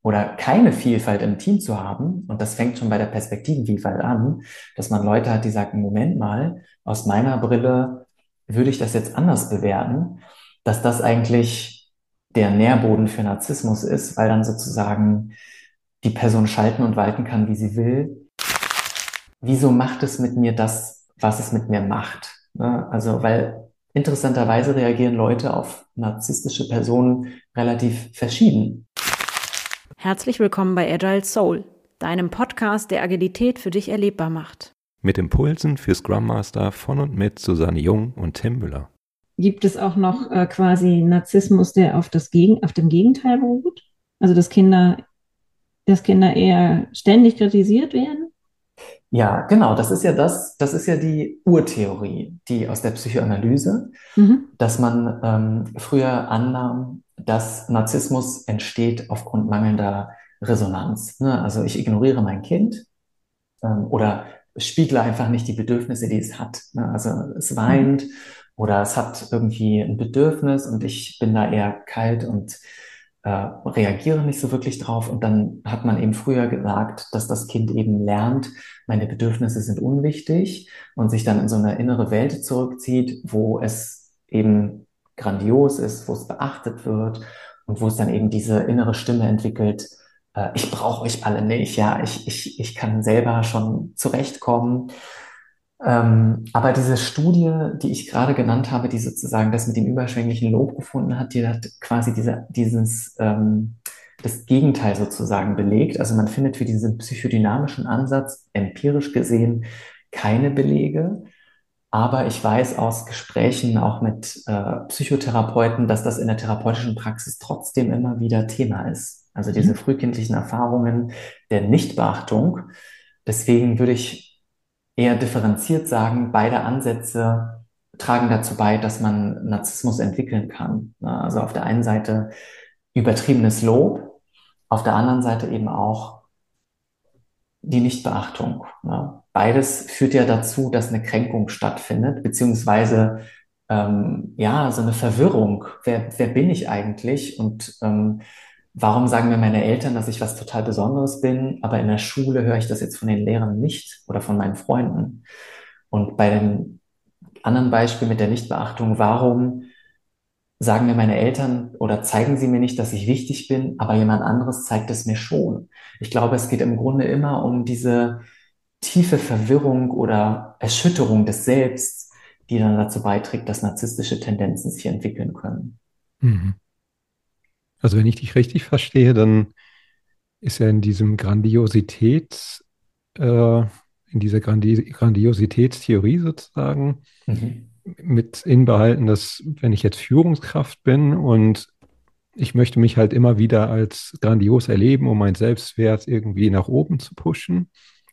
oder keine Vielfalt im Team zu haben, und das fängt schon bei der Perspektivenvielfalt an, dass man Leute hat, die sagen, Moment mal, aus meiner Brille würde ich das jetzt anders bewerten, dass das eigentlich der Nährboden für Narzissmus ist, weil dann sozusagen die Person schalten und walten kann, wie sie will. Wieso macht es mit mir das, was es mit mir macht? Ne? Also, weil interessanterweise reagieren Leute auf narzisstische Personen relativ verschieden. Herzlich willkommen bei Agile Soul, deinem Podcast, der Agilität für dich erlebbar macht. Mit Impulsen für Scrum Master von und mit Susanne Jung und Tim Müller. Gibt es auch noch quasi Narzissmus, der auf auf dem Gegenteil beruht? Also dass Kinder eher ständig kritisiert werden? Ja, genau, das ist ja die Urtheorie, die aus der Psychoanalyse, Mhm. dass man früher annahm, dass Narzissmus entsteht aufgrund mangelnder Resonanz. Ne? Also ich ignoriere mein Kind oder spiegle einfach nicht die Bedürfnisse, die es hat. Ne? Also es Mhm. weint oder es hat irgendwie ein Bedürfnis und ich bin da eher kalt und reagiere nicht so wirklich drauf. Und dann hat man eben früher gesagt, dass das Kind eben lernt, meine Bedürfnisse sind unwichtig und sich dann in so eine innere Welt zurückzieht, wo es eben grandios ist, wo es beachtet wird und wo es dann eben diese innere Stimme entwickelt, ich brauche euch alle nicht, ja, ich kann selber schon zurechtkommen. Aber diese Studie, die ich gerade genannt habe, die sozusagen das mit dem überschwänglichen Lob gefunden hat, die hat quasi das Gegenteil sozusagen belegt. Also man findet für diesen psychodynamischen Ansatz empirisch gesehen keine Belege. Aber ich weiß aus Gesprächen auch mit Psychotherapeuten, dass das in der therapeutischen Praxis trotzdem immer wieder Thema ist. Also diese Mhm. frühkindlichen Erfahrungen der Nichtbeachtung. Deswegen würde ich eher differenziert sagen, beide Ansätze tragen dazu bei, dass man Narzissmus entwickeln kann. Also auf der einen Seite übertriebenes Lob, auf der anderen Seite eben auch die Nichtbeachtung. Ne? Beides führt ja dazu, dass eine Kränkung stattfindet, beziehungsweise ja, so eine Verwirrung. Wer bin ich eigentlich? Und warum sagen mir meine Eltern, dass ich was total Besonderes bin, aber in der Schule höre ich das jetzt von den Lehrern nicht oder von meinen Freunden? Und bei dem anderen Beispiel mit der Nichtbeachtung, warum sagen mir meine Eltern oder zeigen sie mir nicht, dass ich wichtig bin, aber jemand anderes zeigt es mir schon. Ich glaube, es geht im Grunde immer um diese tiefe Verwirrung oder Erschütterung des Selbst, die dann dazu beiträgt, dass narzisstische Tendenzen sich entwickeln können. Mhm. Also wenn ich dich richtig verstehe, dann ist ja in diesem in dieser Grandiositätstheorie sozusagen Mhm. mit inbehalten, dass wenn ich jetzt Führungskraft bin und ich möchte mich halt immer wieder als grandios erleben, um meinen Selbstwert irgendwie nach oben zu pushen,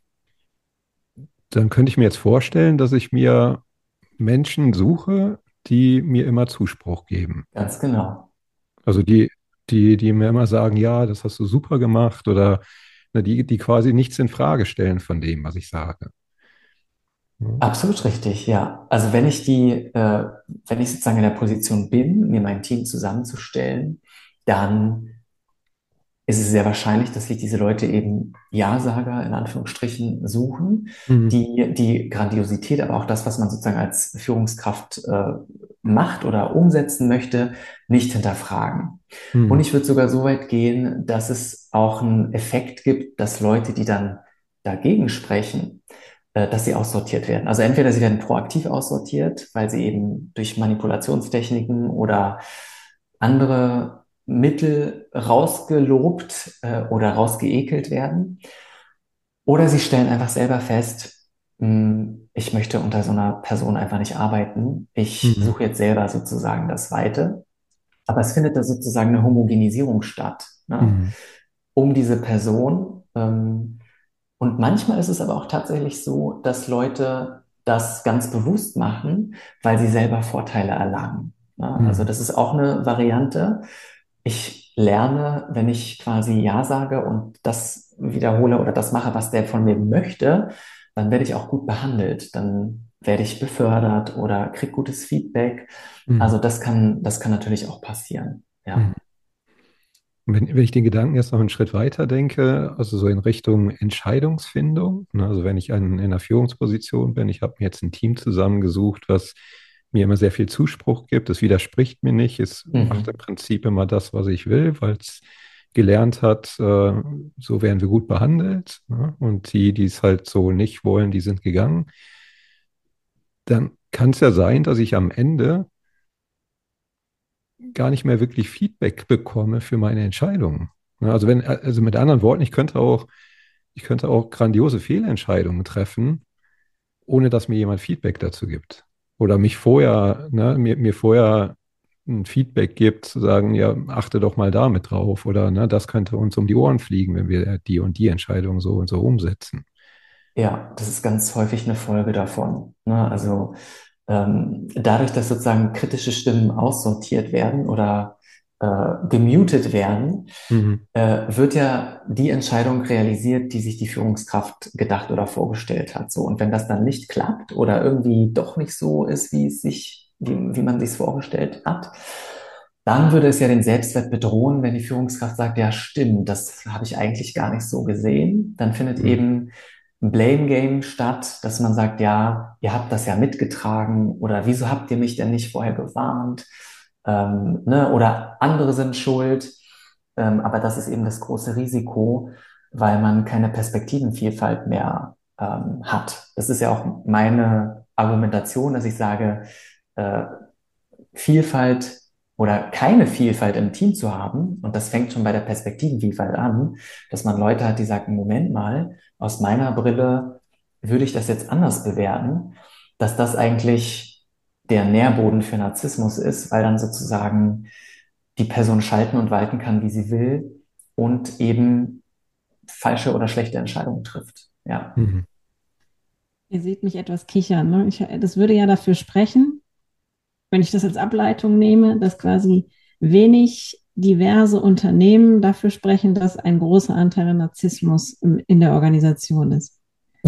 dann könnte ich mir jetzt vorstellen, dass ich mir Menschen suche, die mir immer Zuspruch geben. Ganz genau. Also die mir immer sagen, ja, das hast du super gemacht oder ne, die quasi nichts in Frage stellen von dem, was ich sage. Ja. Absolut richtig, ja. Also wenn ich sozusagen in der Position bin, mir mein Team zusammenzustellen, dann ist es sehr wahrscheinlich, dass sich diese Leute eben Ja-Sager in Anführungsstrichen suchen, Mhm. die die Grandiosität, aber auch das, was man sozusagen als Führungskraft macht oder umsetzen möchte, nicht hinterfragen. Und Mhm. ich würde sogar so weit gehen, dass es auch einen Effekt gibt, dass Leute, die dann dagegen sprechen, dass sie aussortiert werden. Also entweder sie werden proaktiv aussortiert, weil sie eben durch Manipulationstechniken oder andere Mittel rausgelobt oder rausgeekelt werden. Oder sie stellen einfach selber fest, ich möchte unter so einer Person einfach nicht arbeiten. Ich Mhm. suche jetzt selber sozusagen das Weite. Aber es findet da sozusagen eine Homogenisierung statt, ne, Mhm. um diese Person. Und manchmal ist es aber auch tatsächlich so, dass Leute das ganz bewusst machen, weil sie selber Vorteile erlangen. Ne? Also Mhm. das ist auch eine Variante. Ich lerne, wenn ich quasi Ja sage und das wiederhole oder das mache, was der von mir möchte, dann werde ich auch gut behandelt. Dann werde ich befördert oder kriege gutes Feedback. Mhm. Also das kann natürlich auch passieren. Mhm. Ja. wenn ich den Gedanken jetzt noch einen Schritt weiter denke, also so in Richtung Entscheidungsfindung, ne, also wenn ich in einer Führungsposition bin, ich habe mir jetzt ein Team zusammengesucht, was mir immer sehr viel Zuspruch gibt, es widerspricht mir nicht, es macht im Mhm. Prinzip immer das, was ich will, weil es gelernt hat, so werden wir gut behandelt, ne? Und die es halt so nicht wollen, die sind gegangen. Dann kann es ja sein, dass ich am Ende gar nicht mehr wirklich Feedback bekomme für meine Entscheidungen. Ja, also mit anderen Worten, ich könnte auch grandiose Fehlentscheidungen treffen, ohne dass mir jemand Feedback dazu gibt. Oder mir vorher ein Feedback gibt, zu sagen, ja, achte doch mal damit drauf. Oder ne, das könnte uns um die Ohren fliegen, wenn wir die und die Entscheidung so und so umsetzen. Ja, das ist ganz häufig eine Folge davon. Ne? Also dadurch, dass sozusagen kritische Stimmen aussortiert werden oder gemutet werden, Mhm. wird ja die Entscheidung realisiert, die sich die Führungskraft gedacht oder vorgestellt hat. So, und wenn das dann nicht klappt oder irgendwie doch nicht so ist, wie man sich vorgestellt hat, dann würde es ja den Selbstwert bedrohen, wenn die Führungskraft sagt, ja, stimmt, das habe ich eigentlich gar nicht so gesehen. Dann findet Mhm. eben ein Blame Game statt, dass man sagt, ja, ihr habt das ja mitgetragen oder wieso habt ihr mich denn nicht vorher gewarnt? Ne? Oder andere sind schuld. Aber das ist eben das große Risiko, weil man keine Perspektivenvielfalt mehr hat. Das ist ja auch meine Argumentation, dass ich sage, äh, Vielfalt oder keine Vielfalt im Team zu haben, und das fängt schon bei der Perspektivenvielfalt an, dass man Leute hat, die sagen, Moment mal, aus meiner Brille würde ich das jetzt anders bewerten, dass das eigentlich der Nährboden für Narzissmus ist, weil dann sozusagen die Person schalten und walten kann, wie sie will und eben falsche oder schlechte Entscheidungen trifft. Ja. Mhm. Ihr seht mich etwas kichern. Ne? Das würde ja dafür sprechen, wenn ich das als Ableitung nehme, dass quasi wenig diverse Unternehmen dafür sprechen, dass ein großer Anteil an Narzissmus in der Organisation ist.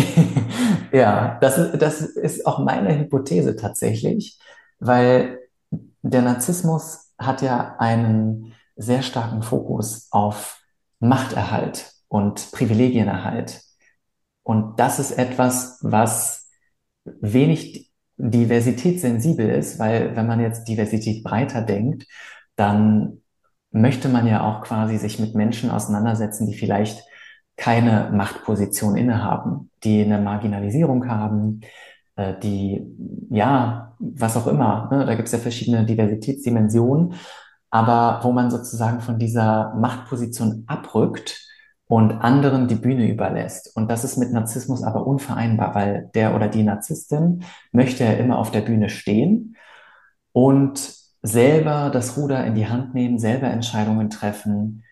Ja, das ist auch meine Hypothese tatsächlich, weil der Narzissmus hat ja einen sehr starken Fokus auf Machterhalt und Privilegienerhalt. Und das ist etwas, was wenig diversitätssensibel ist, weil wenn man jetzt Diversität breiter denkt, dann möchte man ja auch quasi sich mit Menschen auseinandersetzen, die vielleicht keine Machtposition innehaben, die eine Marginalisierung haben, die, ja, was auch immer, ne? Da gibt es ja verschiedene Diversitätsdimensionen, aber wo man sozusagen von dieser Machtposition abrückt und anderen die Bühne überlässt. Und das ist mit Narzissmus aber unvereinbar, weil der oder die Narzisstin möchte ja immer auf der Bühne stehen und selber das Ruder in die Hand nehmen, selber Entscheidungen treffen,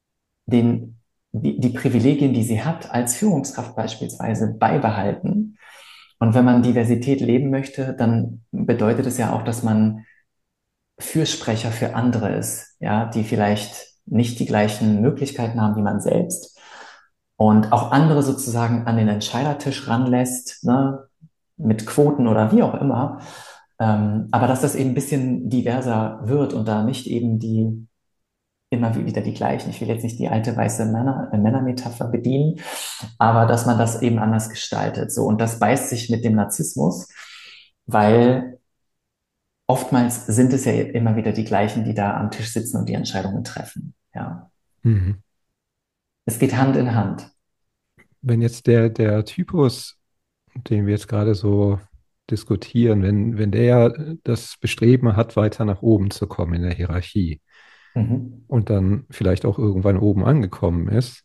die Privilegien, die sie hat, als Führungskraft beispielsweise beibehalten. Und wenn man Diversität leben möchte, dann bedeutet es ja auch, dass man Fürsprecher für andere ist, ja, die vielleicht nicht die gleichen Möglichkeiten haben wie man selbst und auch andere sozusagen an den Entscheidertisch ranlässt, ne, mit Quoten oder wie auch immer. Aber dass das eben ein bisschen diverser wird und da nicht eben immer wieder die gleichen. Ich will jetzt nicht die alte weiße Männermetapher bedienen, aber dass man das eben anders gestaltet. So, und das beißt sich mit dem Narzissmus, weil oftmals sind es ja immer wieder die gleichen, die da am Tisch sitzen und die Entscheidungen treffen. Ja. Mhm. Es geht Hand in Hand. Wenn jetzt der Typus, den wir jetzt gerade so diskutieren, wenn der das Bestreben hat, weiter nach oben zu kommen in der Hierarchie Mhm. und dann vielleicht auch irgendwann oben angekommen ist,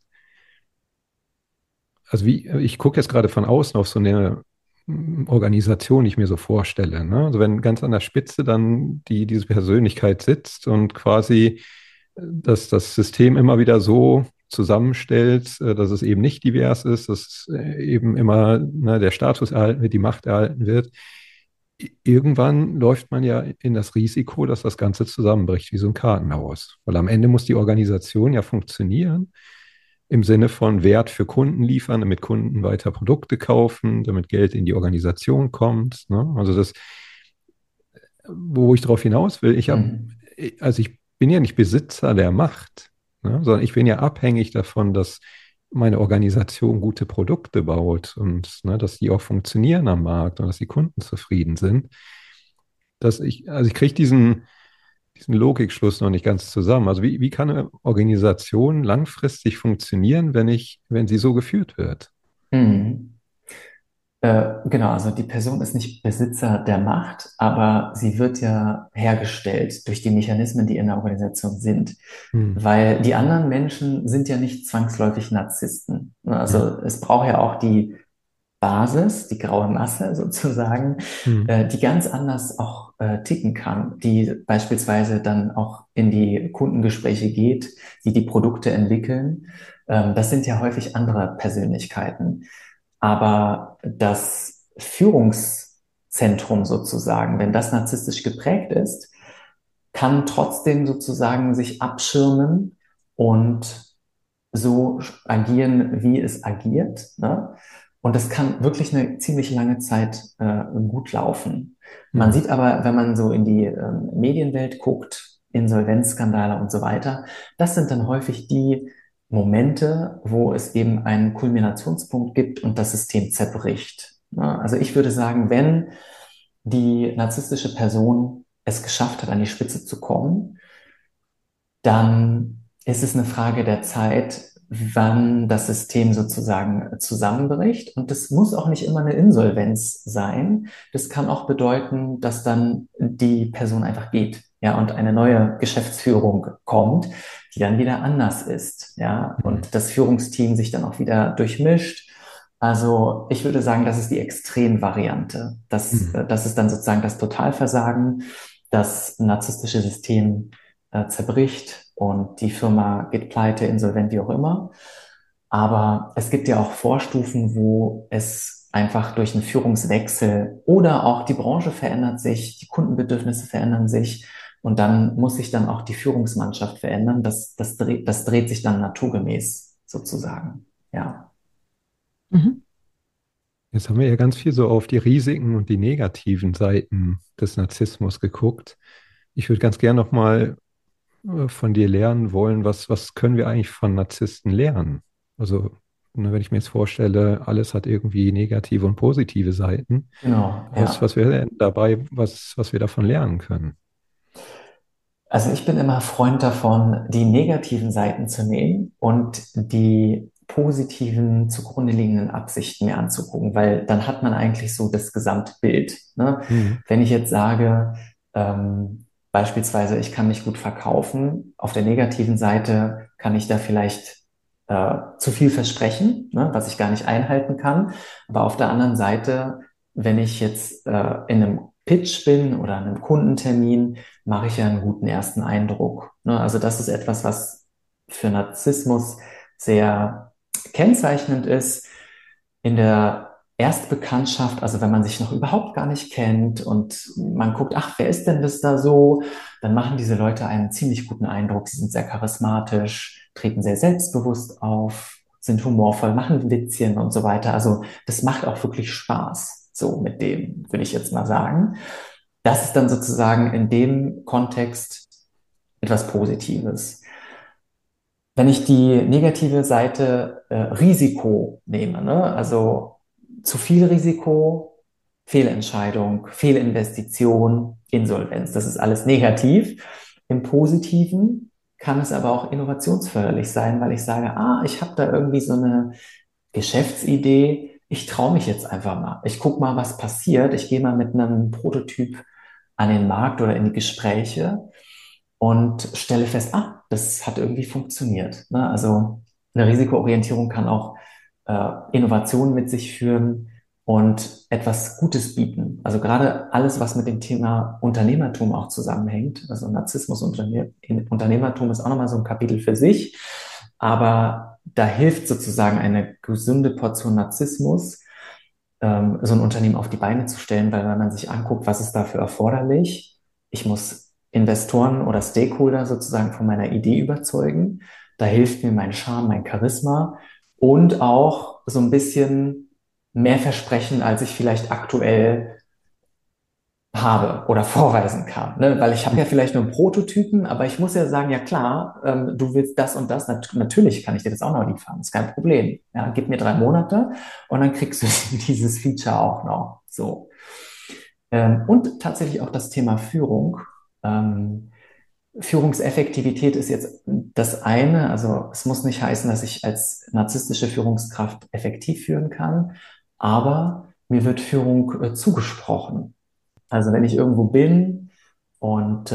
also ich gucke jetzt gerade von außen auf so eine Organisation, die ich mir so vorstelle. Ne? Also wenn ganz an der Spitze dann diese Persönlichkeit sitzt und quasi das System immer wieder so zusammenstellt, dass es eben nicht divers ist, dass eben immer ne, der Status erhalten wird, die Macht erhalten wird. Irgendwann läuft man ja in das Risiko, dass das Ganze zusammenbricht, wie so ein Kartenhaus. Weil am Ende muss die Organisation ja funktionieren im Sinne von Wert für Kunden liefern, damit Kunden weiter Produkte kaufen, damit Geld in die Organisation kommt. Ne? Also das, wo ich darauf hinaus will, Mhm. also ich bin ja nicht Besitzer der Macht. ne? Sondern ich bin ja abhängig davon, dass meine Organisation gute Produkte baut und ne, dass die auch funktionieren am Markt und dass die Kunden zufrieden sind. Also ich kriege diesen Logikschluss noch nicht ganz zusammen. Also wie kann eine Organisation langfristig funktionieren, wenn sie so geführt wird? Mhm. Genau, also die Person ist nicht Besitzer der Macht, aber sie wird ja hergestellt durch die Mechanismen, die in der Organisation sind. Hm. Weil die anderen Menschen sind ja nicht zwangsläufig Narzissten. Ja. Also es braucht ja auch die Basis, die graue Masse sozusagen, Hm. die ganz anders auch ticken kann, die beispielsweise dann auch in die Kundengespräche geht, die die Produkte entwickeln. Das sind ja häufig andere Persönlichkeiten. Aber das Führungszentrum sozusagen, wenn das narzisstisch geprägt ist, kann trotzdem sozusagen sich abschirmen und so agieren, wie es agiert, ne? Und das kann wirklich eine ziemlich lange Zeit gut laufen. Man Hm. sieht aber, wenn man so in die Medienwelt guckt, Insolvenzskandale und so weiter, das sind dann häufig die Momente, wo es eben einen Kulminationspunkt gibt und das System zerbricht. Ne? Also ich würde sagen, wenn die narzisstische Person es geschafft hat, an die Spitze zu kommen, dann ist es eine Frage der Zeit, wann das System sozusagen zusammenbricht. Und das muss auch nicht immer eine Insolvenz sein. Das kann auch bedeuten, dass dann die Person einfach geht, ja, und eine neue Geschäftsführung kommt, die dann wieder anders ist, ja, Hm. und das Führungsteam sich dann auch wieder durchmischt. Also ich würde sagen, das ist die Extremvariante. Hm. Das ist dann sozusagen das Totalversagen, das narzisstische System zerbricht und die Firma geht pleite, insolvent, wie auch immer. Aber es gibt ja auch Vorstufen, wo es einfach durch einen Führungswechsel oder auch die Branche verändert sich, die Kundenbedürfnisse verändern sich und dann muss sich dann auch die Führungsmannschaft verändern. Das dreht sich dann naturgemäß sozusagen. Ja. Mhm. Jetzt haben wir ja ganz viel so auf die Risiken und die negativen Seiten des Narzissmus geguckt. Ich würde ganz gern nochmal von dir lernen wollen, was können wir eigentlich von Narzissten lernen? Also, ne, wenn ich mir jetzt vorstelle, alles hat irgendwie negative und positive Seiten, Genau, was ja. wäre denn dabei, was wir davon lernen können? Also ich bin immer Freund davon, die negativen Seiten zu nehmen und die positiven zugrunde liegenden Absichten mir anzugucken, weil dann hat man eigentlich so das Gesamtbild. Ne? Hm. Wenn ich jetzt sage, beispielsweise, ich kann mich gut verkaufen, auf der negativen Seite kann ich da vielleicht zu viel versprechen, ne, was ich gar nicht einhalten kann. Aber auf der anderen Seite, wenn ich jetzt in einem Pitch bin oder an einem Kundentermin, mache ich ja einen guten ersten Eindruck. Ne? Also das ist etwas, was für Narzissmus sehr kennzeichnend ist. In der Erstbekanntschaft, also wenn man sich noch überhaupt gar nicht kennt und man guckt, ach, wer ist denn das da so? Dann machen diese Leute einen ziemlich guten Eindruck. Sie sind sehr charismatisch, treten sehr selbstbewusst auf, sind humorvoll, machen Witzchen und so weiter. Also das macht auch wirklich Spaß, so mit dem, würde ich jetzt mal sagen. Das ist dann sozusagen in dem Kontext etwas Positives. Wenn ich die negative Seite Risiko nehme, ne? Also zu viel Risiko, Fehlentscheidung, Fehlinvestition, Insolvenz, das ist alles negativ. Im Positiven kann es aber auch innovationsförderlich sein, weil ich sage, ich habe da irgendwie so eine Geschäftsidee, ich traue mich jetzt einfach mal. Ich gucke mal, was passiert. Ich gehe mal mit einem Prototyp an den Markt oder in die Gespräche und stelle fest, das hat irgendwie funktioniert. Ne? Also eine Risikoorientierung kann auch Innovationen mit sich führen und etwas Gutes bieten. Also gerade alles, was mit dem Thema Unternehmertum auch zusammenhängt. Also Narzissmus und Unternehmertum ist auch nochmal so ein Kapitel für sich. Aber da hilft sozusagen eine gesunde Portion Narzissmus, so ein Unternehmen auf die Beine zu stellen, weil wenn man sich anguckt, was ist dafür erforderlich, ich muss Investoren oder Stakeholder sozusagen von meiner Idee überzeugen. Da hilft mir mein Charme, mein Charisma und auch so ein bisschen mehr Versprechen, als ich vielleicht aktuell habe oder vorweisen kann, ne? Weil ich habe ja vielleicht nur einen Prototypen, aber ich muss ja sagen, ja klar, du willst das und das, natürlich kann ich dir das auch noch liefern, ist kein Problem. Ja, gib mir 3 Monate und dann kriegst du dieses Feature auch noch. So. Und tatsächlich auch das Thema Führung. Ähm, Führungseffektivität ist jetzt das eine. Also es muss nicht heißen, dass ich als narzisstische Führungskraft effektiv führen kann, aber mir wird Führung zugesprochen. Also wenn ich irgendwo bin und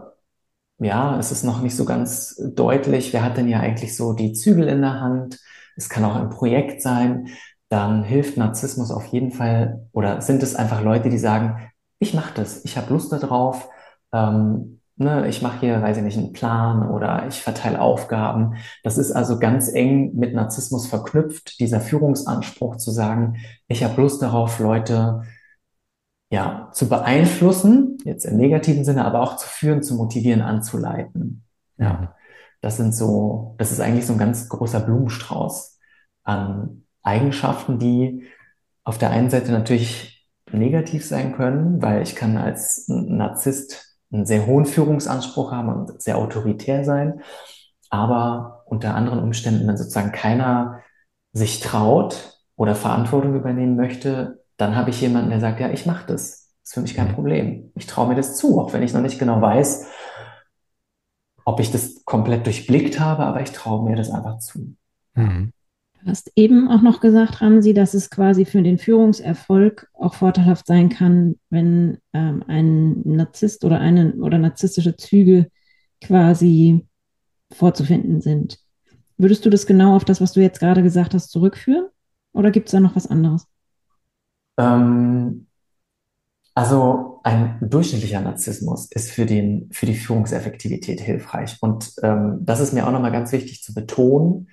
ja, es ist noch nicht so ganz deutlich, wer hat denn ja eigentlich so die Zügel in der Hand? Es kann auch ein Projekt sein. Dann hilft Narzissmus auf jeden Fall, oder sind es einfach Leute, die sagen, ich mache das, ich habe Lust darauf, ne, ich mache hier, weiß ich nicht, einen Plan oder ich verteile Aufgaben. Das ist also ganz eng mit Narzissmus verknüpft, dieser Führungsanspruch zu sagen, ich habe Lust darauf, Leute ja, zu beeinflussen, jetzt im negativen Sinne, aber auch zu führen, zu motivieren, anzuleiten. Mhm. Ja, das ist eigentlich so ein ganz großer Blumenstrauß an Eigenschaften, die auf der einen Seite natürlich negativ sein können, weil ich kann als Narzisst einen sehr hohen Führungsanspruch haben und sehr autoritär sein, aber unter anderen Umständen, wenn sozusagen keiner sich traut oder Verantwortung übernehmen möchte, dann habe ich jemanden, der sagt, ja, ich mache das. Das ist für mich kein Mhm. Problem. Ich traue mir das zu, auch wenn ich noch nicht genau weiß, ob ich das komplett durchblickt habe, aber ich traue mir das einfach zu. Ja. Mhm. Du hast eben auch noch gesagt, Ramsi, dass es quasi für den Führungserfolg auch vorteilhaft sein kann, wenn ein Narzisst oder narzisstische Züge quasi vorzufinden sind. Würdest du das genau auf das, was du jetzt gerade gesagt hast, zurückführen? Oder gibt es da noch was anderes? Ähm, also ein durchschnittlicher Narzissmus ist für die Führungseffektivität hilfreich. Und das ist mir auch nochmal ganz wichtig zu betonen.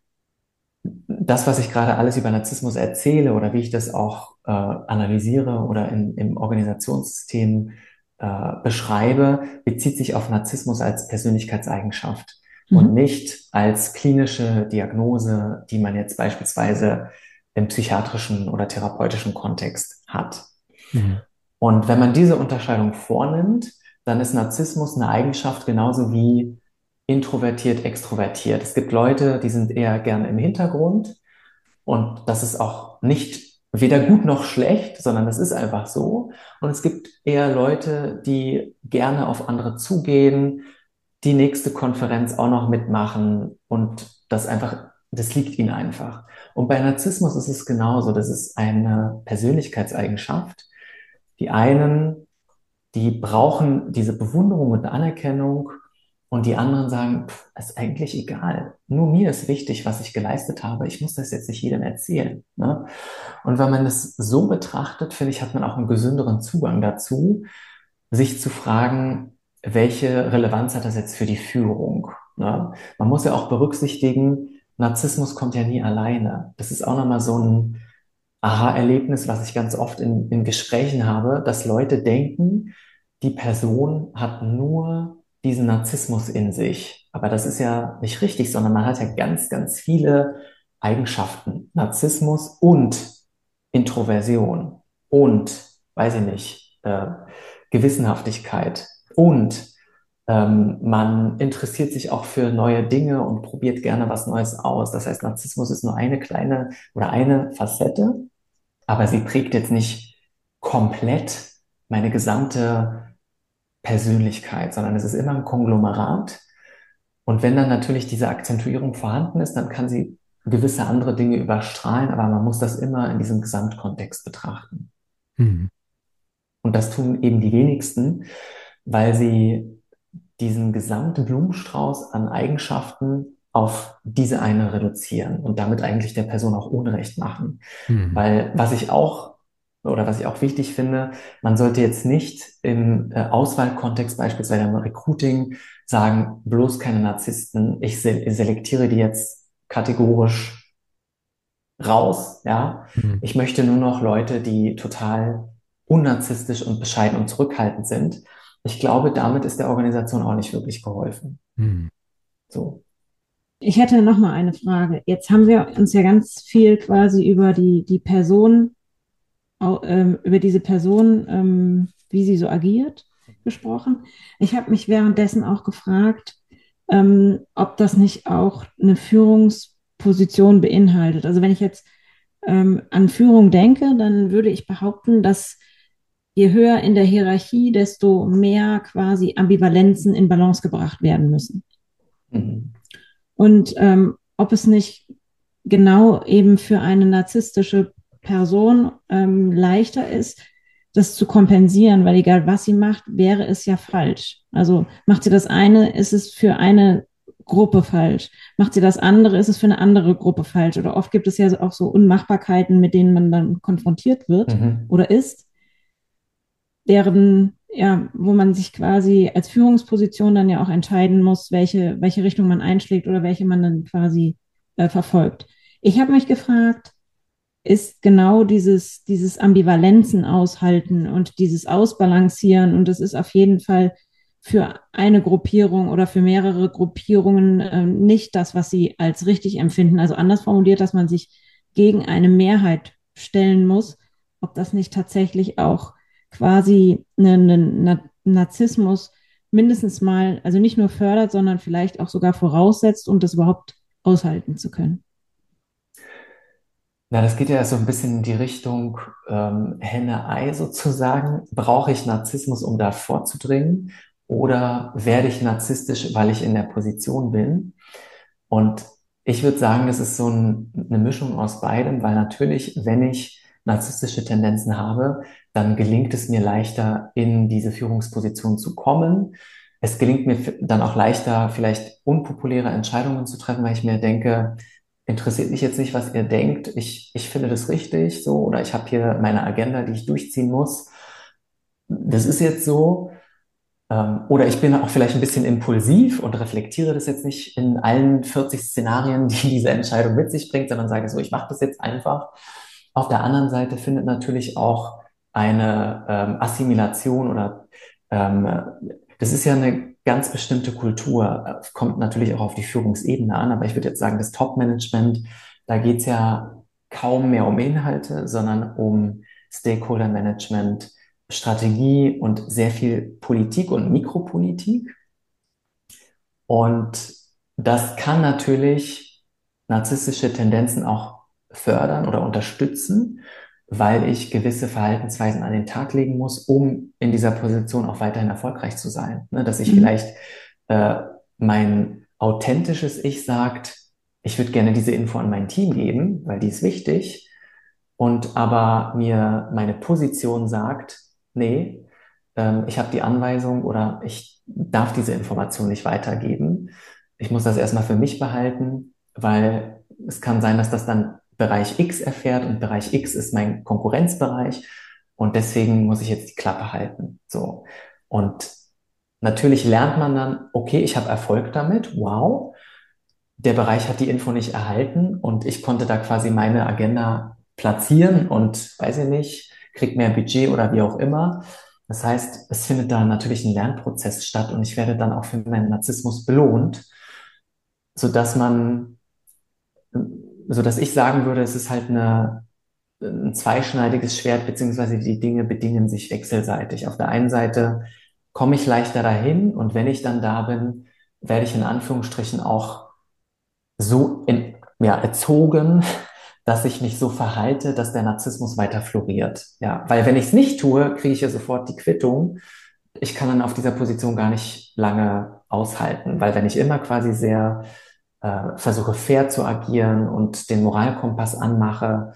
Das, was ich gerade alles über Narzissmus erzähle oder wie ich das auch analysiere oder im Organisationssystem beschreibe, bezieht sich auf Narzissmus als Persönlichkeitseigenschaft und Mhm. nicht als klinische Diagnose, die man jetzt beispielsweise im psychiatrischen oder therapeutischen Kontext hat. Mhm. Und wenn man diese Unterscheidung vornimmt, dann ist Narzissmus eine Eigenschaft genauso wie introvertiert, extrovertiert. Es gibt Leute, die sind eher gerne im Hintergrund und das ist auch nicht weder gut noch schlecht, sondern das ist einfach so. Und es gibt eher Leute, die gerne auf andere zugehen, die nächste Konferenz auch noch mitmachen und das einfach, das liegt ihnen einfach. Und bei Narzissmus ist es genauso. Das ist eine Persönlichkeitseigenschaft. Die einen, die brauchen diese Bewunderung und Anerkennung und die anderen sagen, pff, ist eigentlich egal. Nur mir ist wichtig, was ich geleistet habe. Ich muss das jetzt nicht jedem erzählen. Ne? Und wenn man das so betrachtet, finde ich, hat man auch einen gesünderen Zugang dazu, sich zu fragen, welche Relevanz hat das jetzt für die Führung? Ne? Man muss ja auch berücksichtigen, Narzissmus kommt ja nie alleine. Das ist auch nochmal so ein Aha-Erlebnis, was ich ganz oft in Gesprächen habe, dass Leute denken, die Person hat nur diesen Narzissmus in sich. Aber das ist ja nicht richtig, sondern man hat ja ganz, ganz viele Eigenschaften. Narzissmus und Introversion und, weiß ich nicht, Gewissenhaftigkeit und man interessiert sich auch für neue Dinge und probiert gerne was Neues aus. Das heißt, Narzissmus ist nur eine kleine oder eine Facette, aber sie prägt jetzt nicht komplett meine gesamte Persönlichkeit, sondern es ist immer ein Konglomerat. Und wenn dann natürlich diese Akzentuierung vorhanden ist, dann kann sie gewisse andere Dinge überstrahlen, aber man muss das immer in diesem Gesamtkontext betrachten. Mhm. Und das tun eben die wenigsten, weil sie diesen gesamten Blumenstrauß an Eigenschaften auf diese eine reduzieren und damit eigentlich der Person auch Unrecht machen. Mhm. Weil was ich auch oder was ich auch wichtig finde, man sollte jetzt nicht im Auswahlkontext, beispielsweise im Recruiting, sagen, bloß keine Narzissten, ich selektiere die jetzt kategorisch raus, ja. Mhm. Ich möchte nur noch Leute, die total unnarzisstisch und bescheiden und zurückhaltend sind. Ich glaube, damit ist der Organisation auch nicht wirklich geholfen. Mhm. So. Ich hätte noch mal eine Frage. Jetzt haben wir uns ja ganz viel quasi über die Person, über diese Person wie sie so agiert, gesprochen. Ich habe mich währenddessen auch gefragt, ob das nicht auch eine Führungsposition beinhaltet. Also wenn ich jetzt an Führung denke, dann würde ich behaupten, dass je höher in der Hierarchie, desto mehr quasi Ambivalenzen in Balance gebracht werden müssen. Mhm. Und ob es nicht genau eben für eine narzisstische Person leichter ist, das zu kompensieren, weil egal was sie macht, wäre es ja falsch. Also macht sie das eine, ist es für eine Gruppe falsch. Macht sie das andere, ist es für eine andere Gruppe falsch. Oder oft gibt es ja auch so Unmachbarkeiten, mit denen man dann konfrontiert wird Mhm. oder ist, deren, ja, wo man sich quasi als Führungsposition dann ja auch entscheiden muss, welche Richtung man einschlägt oder welche man dann quasi verfolgt. Ich habe mich gefragt, ist genau dieses Ambivalenzen aushalten und dieses Ausbalancieren. Und das ist auf jeden Fall für eine Gruppierung oder für mehrere Gruppierungen nicht das, was sie als richtig empfinden. Also anders formuliert, dass man sich gegen eine Mehrheit stellen muss, ob das nicht tatsächlich auch quasi einen Narzissmus mindestens mal, also nicht nur fördert, sondern vielleicht auch sogar voraussetzt, um das überhaupt aushalten zu können. Na, das geht ja so ein bisschen in die Richtung Henne-Ei sozusagen. Brauche ich Narzissmus, um da vorzudringen? Oder werde ich narzisstisch, weil ich in der Position bin? Und ich würde sagen, das ist so eine Mischung aus beidem, weil natürlich, wenn ich narzisstische Tendenzen habe, dann gelingt es mir leichter, in diese Führungsposition zu kommen. Es gelingt mir dann auch leichter, vielleicht unpopuläre Entscheidungen zu treffen, weil ich mir denke, interessiert mich jetzt nicht, was ihr denkt. Ich finde das richtig so oder ich habe hier meine Agenda, die ich durchziehen muss. Das ist jetzt so. Oder ich bin auch vielleicht ein bisschen impulsiv und reflektiere das jetzt nicht in allen 40 Szenarien, die diese Entscheidung mit sich bringt, sondern sage so, ich mache das jetzt einfach. Auf der anderen Seite findet natürlich auch eine Assimilation oder ähm, das ist ja eine ganz bestimmte Kultur, kommt natürlich auch auf die Führungsebene an, aber ich würde jetzt sagen, das Top-Management, da geht es ja kaum mehr um Inhalte, sondern um Stakeholder-Management, Strategie und sehr viel Politik und Mikropolitik. Und das kann natürlich narzisstische Tendenzen auch fördern oder unterstützen, weil ich gewisse Verhaltensweisen an den Tag legen muss, um in dieser Position auch weiterhin erfolgreich zu sein. Ne, dass ich Mhm. vielleicht äh, mein authentisches Ich sagt, ich würde gerne diese Info an mein Team geben, weil die ist wichtig. Und aber mir meine Position sagt, nee, ich habe die Anweisung oder ich darf diese Information nicht weitergeben. Ich muss das erstmal für mich behalten, weil es kann sein, dass das dann Bereich X erfährt und Bereich X ist mein Konkurrenzbereich und deswegen muss ich jetzt die Klappe halten. So. Und natürlich lernt man dann, okay, ich habe Erfolg damit, wow. Der Bereich hat die Info nicht erhalten und ich konnte da quasi meine Agenda platzieren und weiß ich nicht, krieg mehr Budget oder wie auch immer. Das heißt, es findet da natürlich ein Lernprozess statt und ich werde dann auch für meinen Narzissmus belohnt, sodass man, sodass ich sagen würde, es ist halt ein zweischneidiges Schwert, beziehungsweise die Dinge bedingen sich wechselseitig. Auf der einen Seite komme ich leichter dahin und wenn ich dann da bin, werde ich in Anführungsstrichen auch so ja, erzogen, dass ich mich so verhalte, dass der Narzissmus weiter floriert. Ja, weil wenn ich es nicht tue, kriege ich ja sofort die Quittung. Ich kann dann auf dieser Position gar nicht lange aushalten, weil wenn ich immer quasi sehr versuche fair zu agieren und den Moralkompass anmache,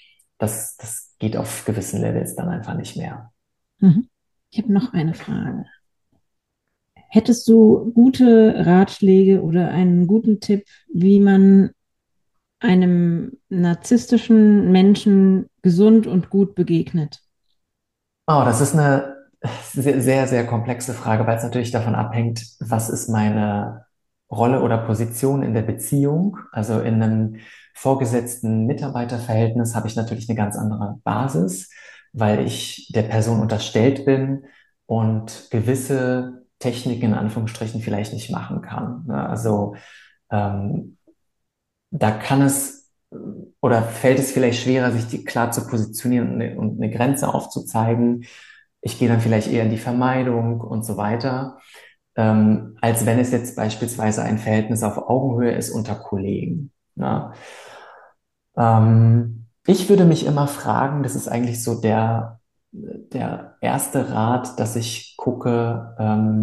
das geht auf gewissen Levels dann einfach nicht mehr. Mhm. Ich habe noch eine Frage. Hättest du gute Ratschläge oder einen guten Tipp, wie man einem narzisstischen Menschen gesund und gut begegnet? Oh, das ist eine sehr, sehr, sehr komplexe Frage, weil es natürlich davon abhängt, was ist meine Rolle oder Position in der Beziehung. Also in einem vorgesetzten Mitarbeiterverhältnis habe ich natürlich eine ganz andere Basis, weil ich der Person unterstellt bin und gewisse Techniken in Anführungsstrichen vielleicht nicht machen kann. Ne? Also ähm, da kann es oder fällt es vielleicht schwerer, sich klar zu positionieren und eine Grenze aufzuzeigen. ich gehe dann vielleicht eher in die Vermeidung und so weiter, als wenn es jetzt beispielsweise ein Verhältnis auf Augenhöhe ist unter Kollegen. Ne? Ich würde mich immer fragen, das ist eigentlich so der erste Rat, dass ich gucke,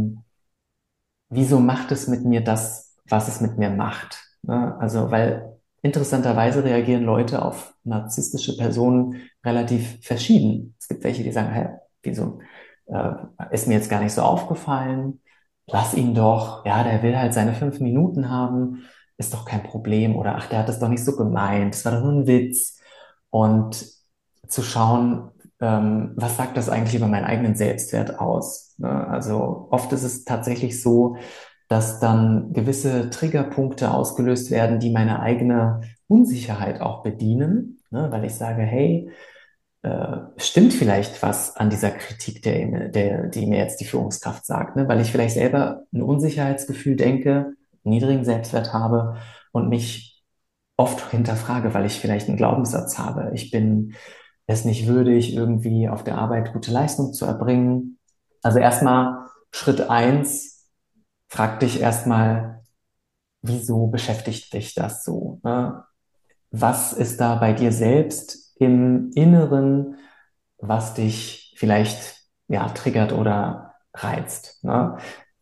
wieso macht es mit mir das, was es mit mir macht? Ne? Also, weil interessanterweise reagieren Leute auf narzisstische Personen relativ verschieden. Es gibt welche, die sagen, hä, wieso, äh, ist mir jetzt gar nicht so aufgefallen, lass ihn doch, ja, der will halt seine 5 Minuten haben, ist doch kein Problem. Oder ach, der hat das doch nicht so gemeint, das war doch nur ein Witz. Und zu schauen, was sagt das eigentlich über meinen eigenen Selbstwert aus? Ne? Also oft ist es tatsächlich so, dass dann gewisse Triggerpunkte ausgelöst werden, die meine eigene Unsicherheit auch bedienen, ne? Weil ich sage, hey, stimmt vielleicht was an dieser Kritik, die mir jetzt die Führungskraft sagt, ne? Weil ich vielleicht selber ein Unsicherheitsgefühl denke, niedrigen Selbstwert habe und mich oft hinterfrage, weil ich vielleicht einen Glaubenssatz habe. Ich bin es nicht würdig, irgendwie auf der Arbeit gute Leistung zu erbringen. Also erstmal Schritt eins, frag dich erstmal, wieso beschäftigt dich das so? Ne? Was ist da bei dir selbst im Inneren, was dich vielleicht ja triggert oder reizt? Ne?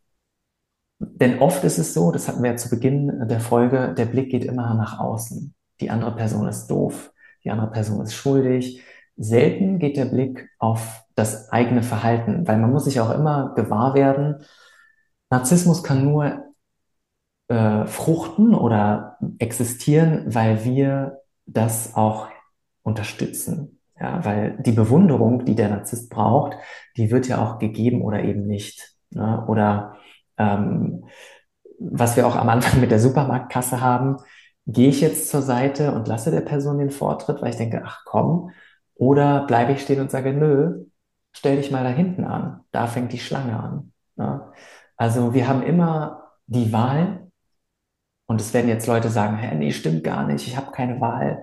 Denn oft ist es so, das hatten wir ja zu Beginn der Folge, der Blick geht immer nach außen. Die andere Person ist doof, die andere Person ist schuldig. Selten geht der Blick auf das eigene Verhalten, weil man muss sich auch immer gewahr werden, Narzissmus kann nur fruchten oder existieren, weil wir das auch unterstützen. Ja, weil die Bewunderung, die der Narzisst braucht, die wird ja auch gegeben oder eben nicht. Ne? Oder ähm, was wir auch am Anfang mit der Supermarktkasse haben, gehe ich jetzt zur Seite und lasse der Person den Vortritt, weil ich denke, ach komm, oder bleibe ich stehen und sage, nö, stell dich mal da hinten an, da fängt die Schlange an. Ne? Also wir haben immer die Wahl, und es werden jetzt Leute sagen, hä, nee, stimmt gar nicht, ich habe keine Wahl.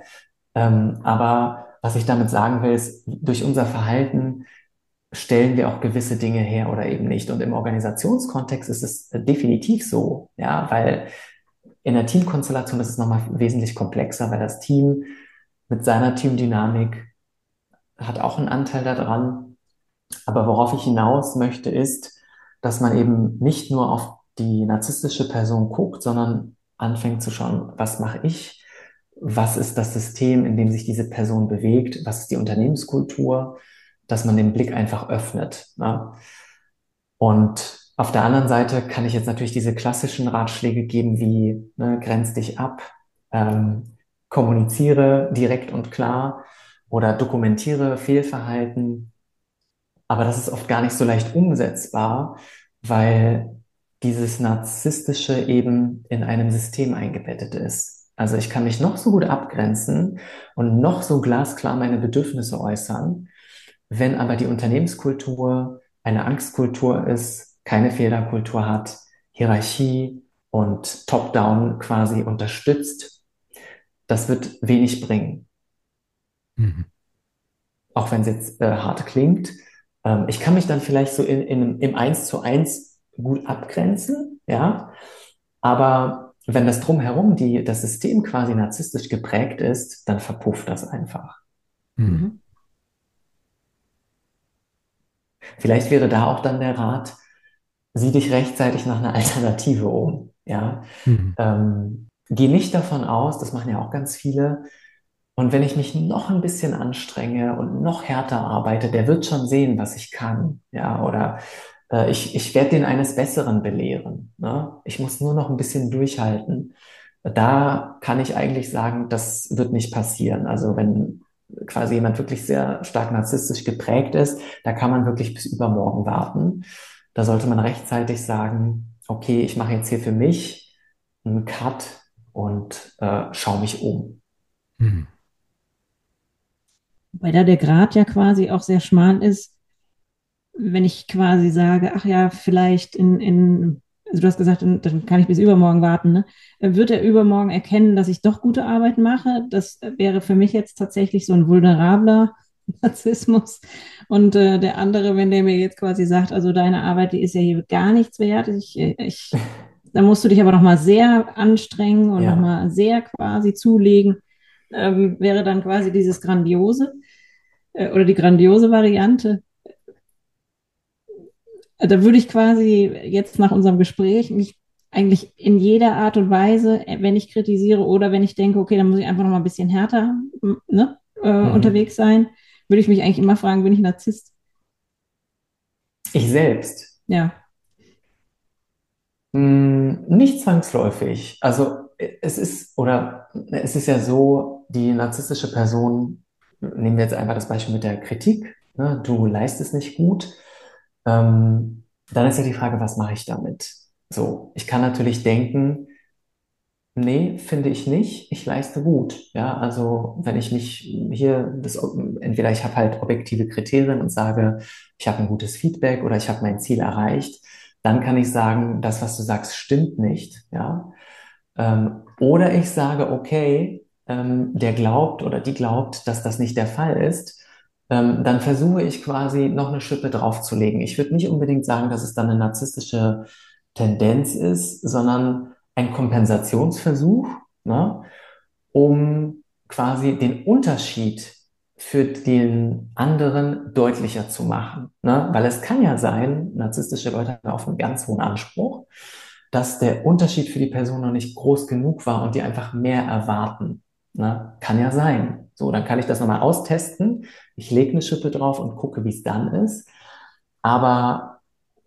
Aber was ich damit sagen will, ist, durch unser Verhalten stellen wir auch gewisse Dinge her oder eben nicht. Und im Organisationskontext ist es definitiv so, ja, weil in der Teamkonstellation ist es nochmal wesentlich komplexer, weil das Team mit seiner Teamdynamik hat auch einen Anteil daran. Aber worauf ich hinaus möchte, ist, dass man eben nicht nur auf die narzisstische Person guckt, sondern anfängt zu schauen, was mache ich? Was ist das System, in dem sich diese Person bewegt? Was ist die Unternehmenskultur? Dass man den Blick einfach öffnet. Ne? Und auf der anderen Seite kann ich jetzt natürlich diese klassischen Ratschläge geben, wie ne, grenz dich ab, kommuniziere direkt und klar oder dokumentiere Fehlverhalten. Aber das ist oft gar nicht so leicht umsetzbar, weil dieses Narzisstische eben in einem System eingebettet ist. Also ich kann mich noch so gut abgrenzen und noch so glasklar meine Bedürfnisse äußern. Wenn aber die Unternehmenskultur eine Angstkultur ist, keine Fehlerkultur hat, Hierarchie und Top-Down quasi unterstützt, das wird wenig bringen. Mhm. Auch wenn es jetzt hart klingt. Ich kann mich dann vielleicht so im Eins zu eins gut abgrenzen, ja. Aber wenn das drumherum, das System quasi narzisstisch geprägt ist, dann verpufft das einfach. Mhm. Vielleicht wäre da auch dann der Rat, sieh dich rechtzeitig nach einer Alternative um, ja. Mhm. Geh nicht davon aus, das machen ja auch ganz viele, und wenn ich mich noch ein bisschen anstrenge und noch härter arbeite, der wird schon sehen, was ich kann. Ja, oder ich werde den eines Besseren belehren. Ne? Ich muss nur noch ein bisschen durchhalten. Da kann ich eigentlich sagen, das wird nicht passieren. Also wenn quasi jemand wirklich sehr stark narzisstisch geprägt ist, da kann man wirklich bis übermorgen warten. Da sollte man rechtzeitig sagen, okay, ich mache jetzt hier für mich einen Cut und schaue mich um. Mhm. Weil da der Grad ja quasi auch sehr schmal ist, wenn ich quasi sage, ach ja, vielleicht also du hast gesagt, dann kann ich bis übermorgen warten, ne? Wird er übermorgen erkennen, dass ich doch gute Arbeit mache? Das wäre für mich jetzt tatsächlich so ein vulnerabler Narzissmus. Und der andere, wenn der mir jetzt quasi sagt, also deine Arbeit, die ist ja hier gar nichts wert, da musst du dich aber nochmal sehr anstrengen und Ja. nochmal sehr quasi zulegen, wäre dann quasi dieses Grandiose oder die grandiose Variante. Da würde ich quasi jetzt nach unserem Gespräch mich eigentlich in jeder Art und Weise, wenn ich kritisiere oder wenn ich denke, okay, dann muss ich einfach noch mal ein bisschen härter, ne, Mhm. unterwegs sein, würde ich mich eigentlich immer fragen, bin ich Narzisst? Ich selbst. Ja, Nicht zwangsläufig. Also es ist ja so, die narzisstische Person, nehmen wir jetzt einfach das Beispiel mit der Kritik, ne? Du leistest nicht gut. Dann ist ja die Frage, was mache ich damit? So, ich kann natürlich denken, nee, finde ich nicht. Ich leiste gut. Ja, also wenn ich mich entweder ich habe halt objektive Kriterien und sage, ich habe ein gutes Feedback oder ich habe mein Ziel erreicht, dann kann ich sagen, das, was du sagst, stimmt nicht. Ja, oder ich sage, okay, der glaubt oder die glaubt, dass das nicht der Fall ist. Dann versuche ich quasi noch eine Schippe draufzulegen. Ich würde nicht unbedingt sagen, dass es dann eine narzisstische Tendenz ist, sondern ein Kompensationsversuch, ne, um quasi den Unterschied für den anderen deutlicher zu machen. Ne? Weil es kann ja sein, narzisstische Leute haben auf einen ganz hohen Anspruch, dass der Unterschied für die Person noch nicht groß genug war und die einfach mehr erwarten. Ne? Kann ja sein. So, dann kann ich das nochmal austesten. Ich lege eine Schippe drauf und gucke, wie es dann ist. Aber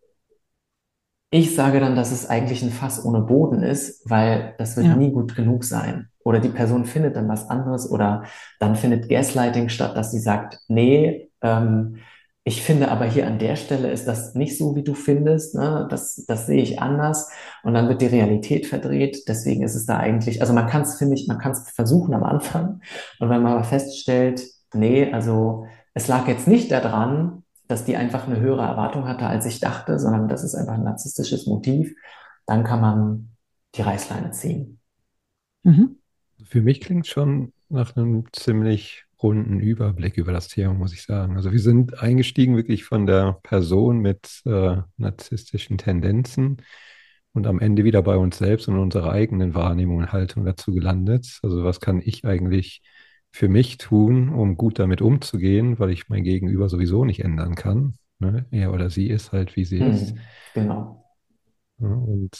ich sage dann, dass es eigentlich ein Fass ohne Boden ist, weil das wird ja. nie gut genug sein. Oder die Person findet dann was anderes oder dann findet Gaslighting statt, dass sie sagt, nee, ich finde aber hier an der Stelle ist das nicht so, wie du findest, ne? Das sehe ich anders und dann wird die Realität verdreht. Deswegen ist es da eigentlich, also man kann es, finde ich, man kann es versuchen am Anfang und wenn man aber feststellt, nee, also es lag jetzt nicht daran, dass die einfach eine höhere Erwartung hatte, als ich dachte, sondern das ist einfach ein narzisstisches Motiv, dann kann man die Reißleine ziehen. Mhm. Für mich klingt schon nach einem ziemlich runden Überblick über das Thema, muss ich sagen. Also wir sind eingestiegen wirklich von der Person mit narzisstischen Tendenzen und am Ende wieder bei uns selbst und unserer eigenen Wahrnehmung und Haltung dazu gelandet. Also was kann ich eigentlich für mich tun, um gut damit umzugehen, weil ich mein Gegenüber sowieso nicht ändern kann. Ne? Er oder sie ist halt, wie sie ist. Genau. Ja, und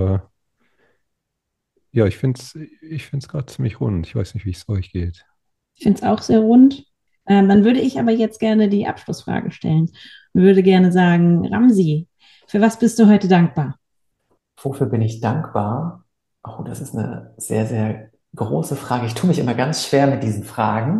ja, ich find's gerade ziemlich rund. Ich weiß nicht, wie es euch geht. Ich finde es auch sehr rund. Dann würde ich aber jetzt gerne die Abschlussfrage stellen und würde gerne sagen, Ramsi, für was bist du heute dankbar? Wofür bin ich dankbar? Oh, das ist eine sehr, sehr große Frage. Ich tue mich immer ganz schwer mit diesen Fragen.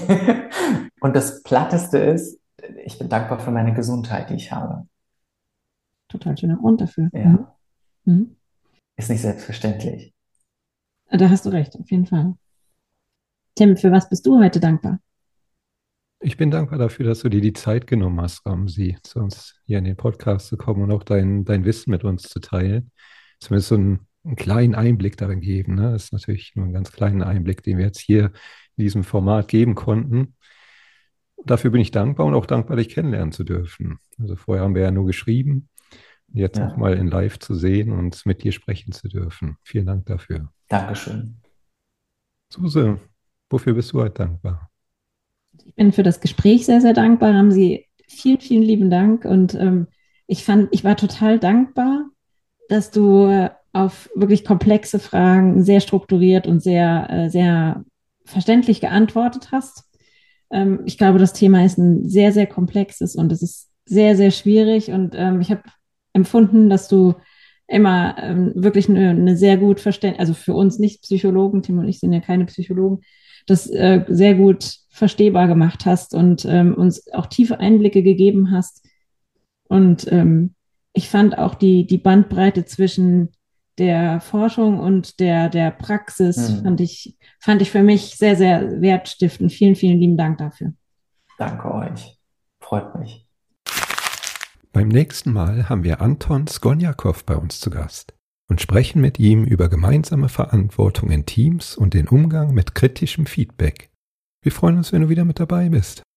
Und das Platteste ist, ich bin dankbar für meine Gesundheit, die ich habe. Total schöner Grund dafür. Mhm. Ja, Mhm. ist nicht selbstverständlich. Da hast du recht, auf jeden Fall. Tim, für was bist du heute dankbar? Ich bin dankbar dafür, dass du dir die Zeit genommen hast, Ramsi, zu uns hier in den Podcast zu kommen und auch dein Wissen mit uns zu teilen. Zumindest so einen kleinen Einblick darin geben. Ne? Das ist natürlich nur ein ganz kleiner Einblick, den wir jetzt hier in diesem Format geben konnten. Dafür bin ich dankbar und auch dankbar, dich kennenlernen zu dürfen. Also vorher haben wir ja nur geschrieben, jetzt auch Ja, mal in Live zu sehen und mit dir sprechen zu dürfen. Vielen Dank dafür. Dankeschön. Suse, wofür bist du heute dankbar? Ich bin für das Gespräch sehr, sehr dankbar. Haben Sie vielen, vielen lieben Dank. Und ich war total dankbar, dass du auf wirklich komplexe Fragen sehr strukturiert und sehr verständlich geantwortet hast. Ich glaube, das Thema ist ein sehr, sehr komplexes und es ist sehr, sehr schwierig. Und ich habe empfunden, dass du immer wirklich eine sehr gut verständlich, also für uns nicht Psychologen, Tim und ich sind ja keine Psychologen, das sehr gut verstehbar gemacht hast und uns auch tiefe Einblicke gegeben hast. Und ich fand auch die Bandbreite zwischen der Forschung und der Praxis Hm, fand ich für mich sehr, sehr wertstiftend. Vielen, vielen lieben Dank dafür. danke euch. Freut mich. Beim nächsten Mal haben wir Anton Skonjakov bei uns zu Gast und sprechen mit ihm über gemeinsame Verantwortung in Teams und den Umgang mit kritischem Feedback. Wir freuen uns, wenn du wieder mit dabei bist.